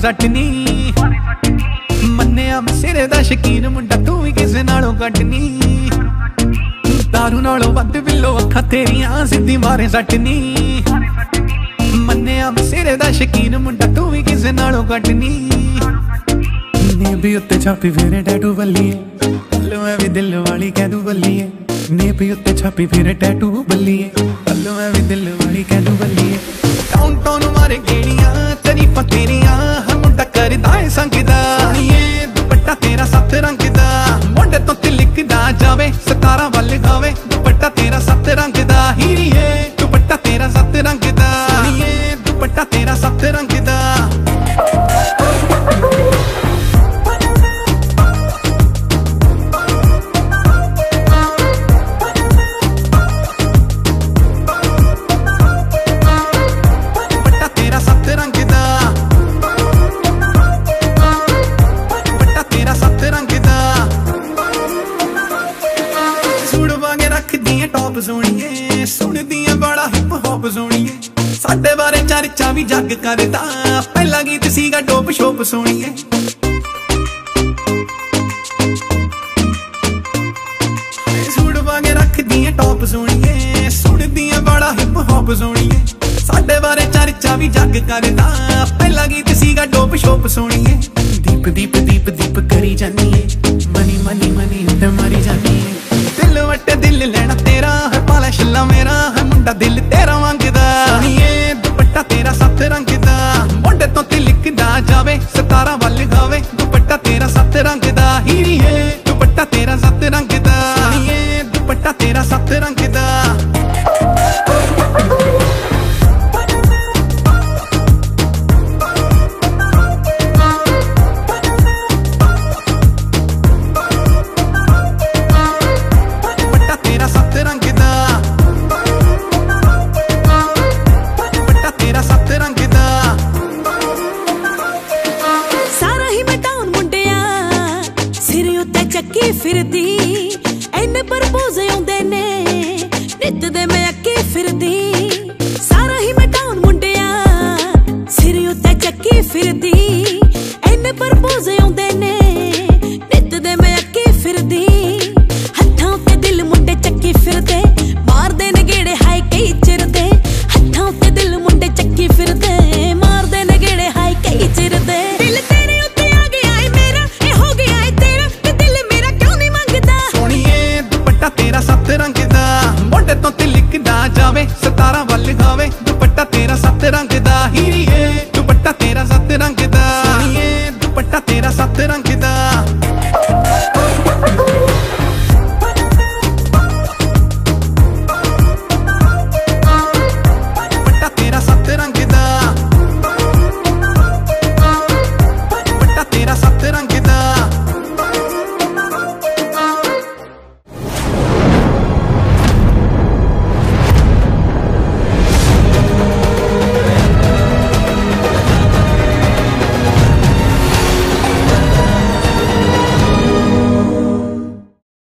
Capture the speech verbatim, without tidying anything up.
सट नी मन्निया मैं सिरे दा शकीन मुंडा तू भी किसे नालों घट नी दारू नालों वध बिल्लो अखां तेरियां सिद्धी मारे सट नी मन्निया मैं सिरे दा शकीन मुंडा तू भी किसे नालों घट नी नी उत्ते छापी फिरे टैटू बल्लीए पल्लो मैं भी दिल वाली कह दूं बल्लीए नी उत्ते छापी फिरे टैटू बल्लीए पल्लो मैं भी दिल वाली कह दूं बल्लीए टाउन टाउन मारे गेड़ियां तरीफां तेरियां हर मुंडा करदा है संगदा सोहणीए दुपट्टा तेरा सत्त रंग दा मोंडे तो तिलकदा जावे सतारा वल गावे दुपट्टा तेरा सत्त रंग दा हीरीए दुपट्टा तेरा सत्त रंग दा सोहणीए दुपट्टा तेरा सत्त रंग दा टॉप सोहणीए सुनदियां बड़ा हिप हॉप सोहणीए साडे बारे चर्चा भी जग करदा पहला गीत सीगा टॉप शॉप सोहणीए सूट वांगे रखदियां टॉप सोहणीए सुनदियां बड़ा हिप हॉप सोहणीए साडे बारे चर्चा भी जग करदा पहला गीत सीगा टॉप शॉप सोहणीए दीप दीप दीप दीप करी जानीए मनी मनी मनी ते मरी जानीए दिल वटे दिल लेना तेरा है पाला शिला मेरा है मुंडा दिल तेरा मंगदा सोहणीए दुपट्टा तेरा सत्त रंग दा मोंडे तो तिलकदा जावे सतारा वल गावे दुपट्टा तेरा सत्त रंग दा हीरीए दुपट्टा तेरा सत्त रंग दा सोहणीए दुपट्टा तेरा सत्त रंग दा फिरदी एने प्रपोज